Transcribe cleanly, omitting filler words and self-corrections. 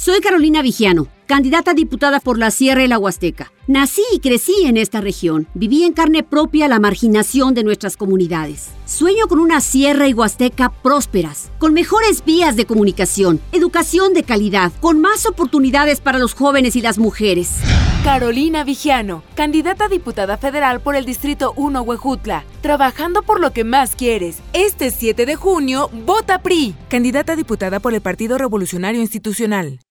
Soy Carolina Vigiano, candidata a diputada por la Sierra y la Huasteca. Nací y crecí en esta región. Viví en carne propia la marginación de nuestras comunidades. Sueño con una Sierra y Huasteca prósperas, con mejores vías de comunicación, educación de calidad, con más oportunidades para los jóvenes y las mujeres. Carolina Vigiano, candidata a diputada federal por el Distrito 1 Huejutla, trabajando por lo que más quieres. Este 7 de junio, vota PRI. Candidata a diputada por el Partido Revolucionario Institucional.